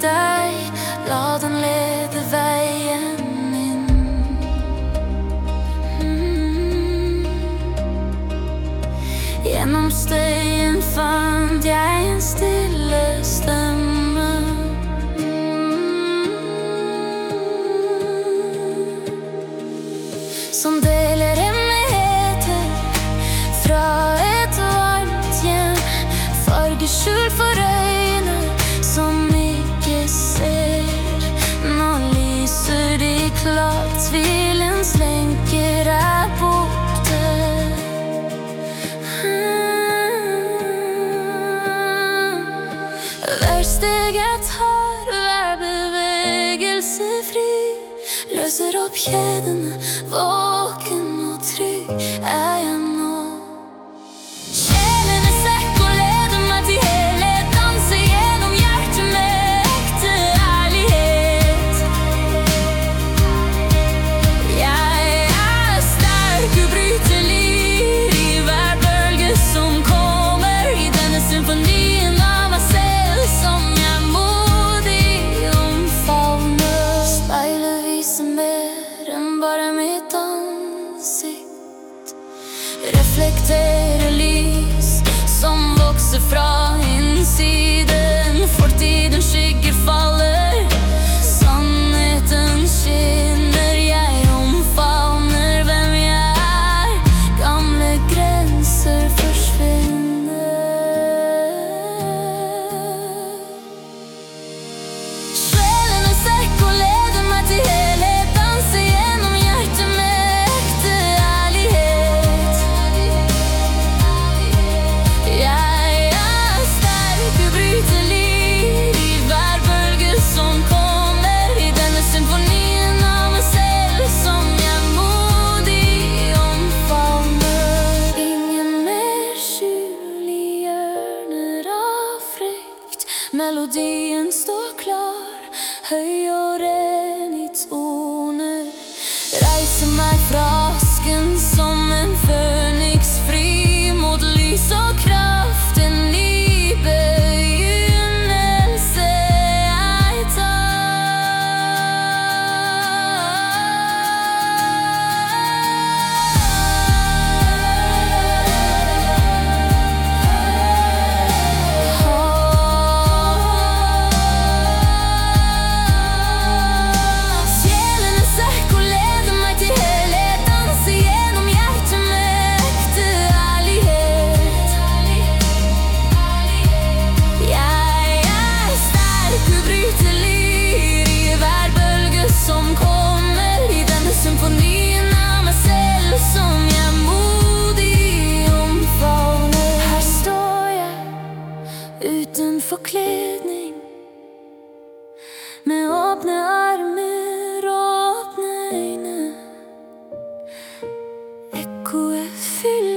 deg, la den lede veien inn. Gjennom støyen fant jeg en stille stemme, som deler hemmeligheter fra et varmt hjem, fargeskjult for øyne som ikke ser. Nå lyser de klart, tvilens lenker er borte. Hver steg jeg tar, hver bevegelse fri, løser opp kjedene, våken og trygg er jeg nå. Sjelen er sterk og leder meg til helhet, danser gjennom hjertet med ekte ærlighet. Jeg er sterk, ubrytelig i hver bølge som kommer, i denne symfonien av meg selv som jeg modig omfavner. Speilet viser mer enn bare mitt ansikt, reflekterer lys som vokser fra innsiden. Fortidens skygger faller, sannheten skinner. Jeg omfavner hvem jeg er, gamle grenser forsvinner. Sjelen er sterk og leder meg til helhet, danser gjennom hjertet med ekte ærlighet. Jeg er sterk, ubrytelig i hver bølge som kommer, i denne symfonien av meg selv som jeg modig omfavner. Ingen mer skjul i hjørner av frykt, melodien står klar, høy og ren i toner. Reiser meg fra asken som en føniks, fri mot lys og kraft. En ny begynnelse jeg Sjelen er sterk og leder meg til helhet, danser gjennom hjertet med ekte ærlighet. Jeg er sterk, ubrytelig i hver bølge som kommer, i denne symfonien av meg selv som jeg modig omfavner. Her står jeg uten forkledning, med åpne armer og åpne øyne. Ekkoet fyller